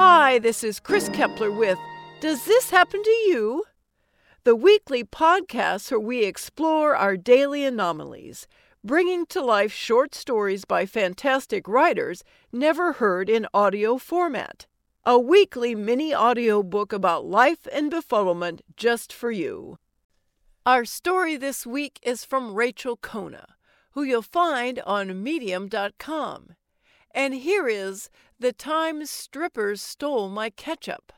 Hi, this is Chris Kepler with Does This Happen to You? The weekly podcast where we explore our daily anomalies, bringing to life short stories by fantastic writers never heard in audio format. A weekly mini audio book about life and befuddlement just for you. Our story this week is from Rachel Kona, who you'll find on Medium.com. And here is The Time Strippers Stole My Ketchup.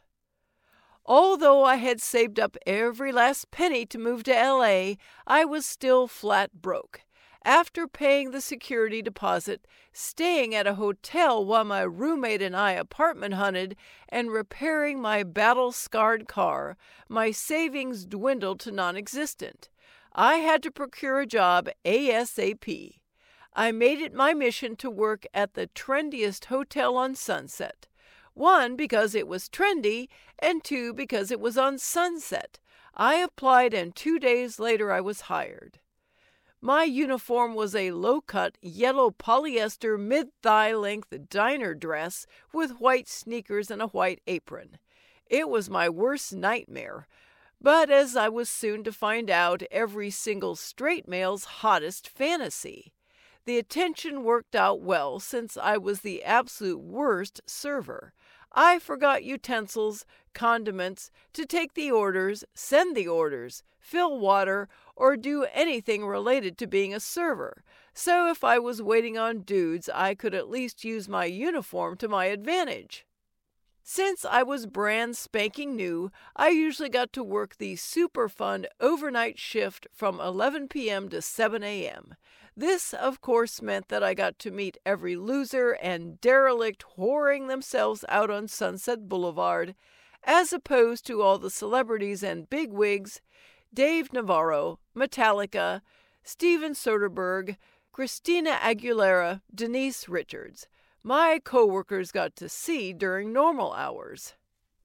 Although I had saved up every last penny to move to L.A., I was still flat broke. After paying the security deposit, staying at a hotel while my roommate and I apartment hunted, and repairing my battle-scarred car, my savings dwindled to non-existent. I had to procure a job ASAP. I made it my mission to work at the trendiest hotel on Sunset. 1, because it was trendy, and 2, because it was on Sunset. I applied, and 2 days later I was hired. My uniform was a low-cut, yellow polyester mid-thigh length diner dress with white sneakers and a white apron. It was my worst nightmare, but as I was soon to find out, every single straight male's hottest fantasy. The attention worked out well since I was the absolute worst server. I forgot utensils, condiments, to take the orders, send the orders, fill water, or do anything related to being a server. So if I was waiting on dudes, I could at least use my uniform to my advantage. Since I was brand spanking new, I usually got to work the super fun overnight shift from 11 p.m. to 7 a.m. This, of course, meant that I got to meet every loser and derelict whoring themselves out on Sunset Boulevard, as opposed to all the celebrities and bigwigs, Dave Navarro, Metallica, Steven Soderbergh, Christina Aguilera, Denise Richards. My coworkers got to see during normal hours.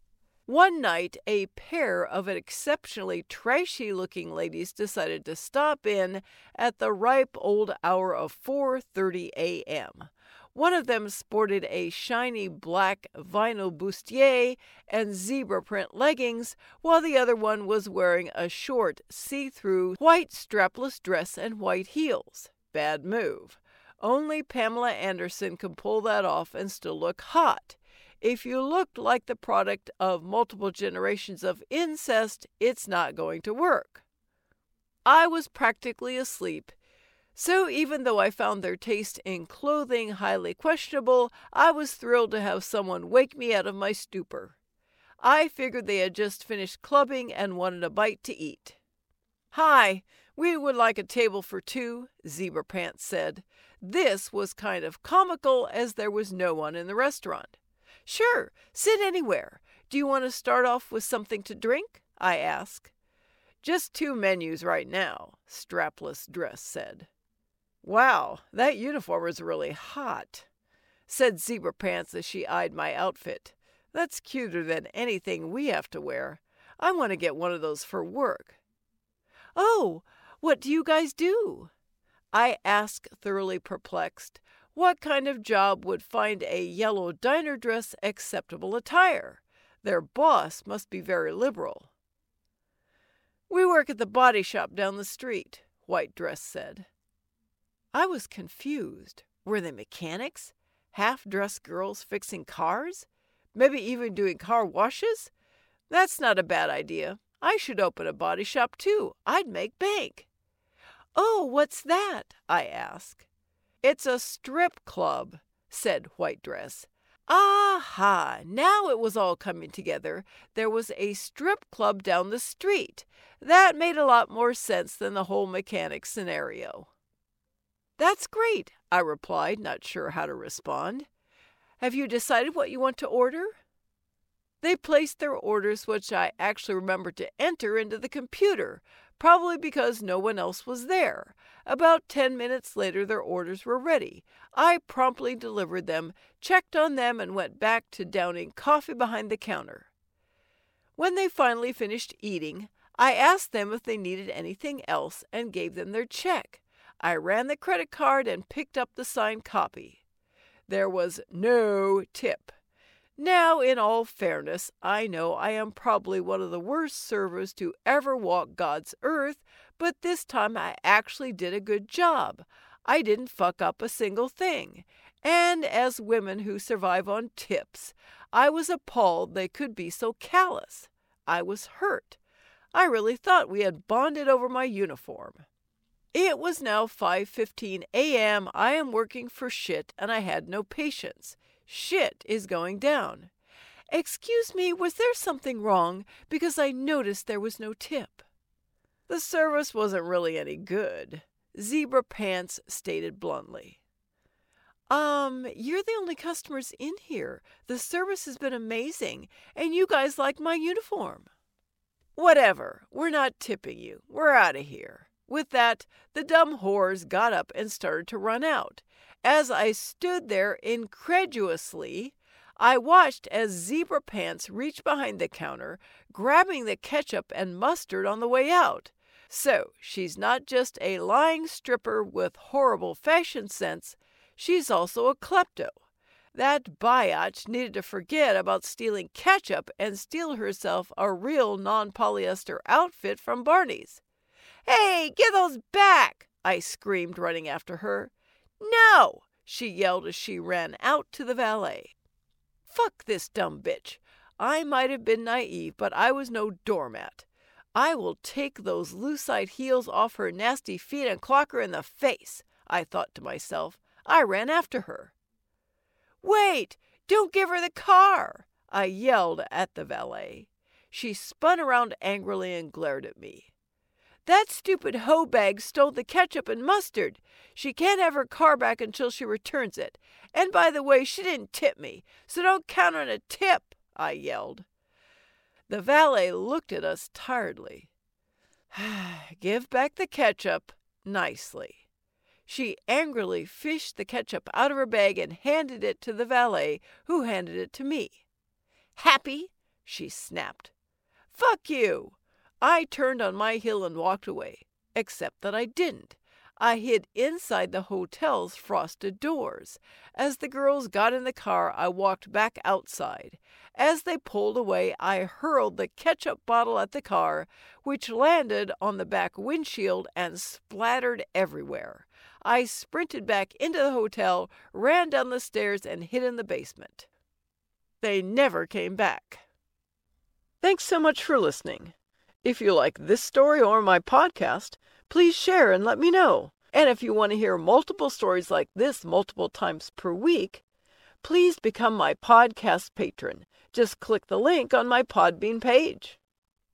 One night, a pair of exceptionally trashy-looking ladies decided to stop in at the ripe old hour of 4:30 a.m. One of them sported a shiny black vinyl bustier and zebra print leggings, while the other one was wearing a short, see-through, white strapless dress and white heels. Bad move. Only Pamela Anderson can pull that off and still look hot. If you looked like the product of multiple generations of incest, it's not going to work. I was practically asleep, so even though I found their taste in clothing highly questionable, I was thrilled to have someone wake me out of my stupor. I figured they had just finished clubbing and wanted a bite to eat. "Hi, we would like a table for 2, Zebra Pants said. This was kind of comical as there was no one in the restaurant. "Sure, sit anywhere. Do you want to start off with something to drink?" I asked. "Just 2 menus right now," Strapless Dress said. "Wow, that uniform is really hot," said Zebra Pants as she eyed my outfit. "That's cuter than anything we have to wear. I want to get one of those for work." "Oh, what do you guys do?" I asked, thoroughly perplexed. What kind of job would find a yellow diner dress acceptable attire? Their boss must be very liberal. "We work at the body shop down the street," White Dress said. I was confused. Were they mechanics? Half-dressed girls fixing cars? Maybe even doing car washes? That's not a bad idea. I should open a body shop too. I'd make bank. "Oh, what's that?" I asked. "It's a strip club," said White Dress. Aha! Now it was all coming together. There was a strip club down the street. That made a lot more sense than the whole mechanic scenario. "That's great," I replied, not sure how to respond. "Have you decided what you want to order?" They placed their orders, which I actually remembered to enter into the computer, probably because no one else was there. About 10 minutes later, their orders were ready. I promptly delivered them, checked on them, and went back to downing coffee behind the counter. When they finally finished eating, I asked them if they needed anything else and gave them their check. I ran the credit card and picked up the signed copy. There was no tip. Now, in all fairness, I know I am probably one of the worst servers to ever walk God's earth, but this time I actually did a good job. I didn't fuck up a single thing. And as women who survive on tips, I was appalled they could be so callous. I was hurt. I really thought we had bonded over my uniform. It was now 5:15 a.m. I am working for shit and I had no patience. Shit is going down. Excuse me, was there something wrong? Because I noticed there was no tip. The service wasn't really any good, Zebra Pants stated bluntly. You're the only customers in here. The service has been amazing, and you guys like my uniform. Whatever, we're not tipping you. We're out of here. With that, the dumb whores got up and started to run out. As I stood there incredulously, I watched as Zebra Pants reached behind the counter, grabbing the ketchup and mustard on the way out. So, she's not just a lying stripper with horrible fashion sense, she's also a klepto. That biatch needed to forget about stealing ketchup and steal herself a real non-polyester outfit from Barney's. "Hey, give those back!" I screamed, running after her. "No!" she yelled as she ran out to the valet. Fuck this dumb bitch. I might have been naive, but I was no doormat. I will take those lucite heels off her nasty feet and clock her in the face, I thought to myself. I ran after her. "Wait! Don't give her the car!" I yelled at the valet. She spun around angrily and glared at me. "That stupid hoe bag stole the ketchup and mustard. She can't have her car back until she returns it. And by the way, she didn't tip me, so don't count on a tip," I yelled. The valet looked at us tiredly. "Give back the ketchup nicely." She angrily fished the ketchup out of her bag and handed it to the valet, who handed it to me. "Happy?" she snapped. "Fuck you!" I turned on my heel and walked away, except that I didn't. I hid inside the hotel's frosted doors. As the girls got in the car, I walked back outside. As they pulled away, I hurled the ketchup bottle at the car, which landed on the back windshield and splattered everywhere. I sprinted back into the hotel, ran down the stairs, and hid in the basement. They never came back. Thanks so much for listening. If you like this story or my podcast, please share and let me know. And if you want to hear multiple stories like this multiple times per week, please become my podcast patron. Just click the link on my Podbean page.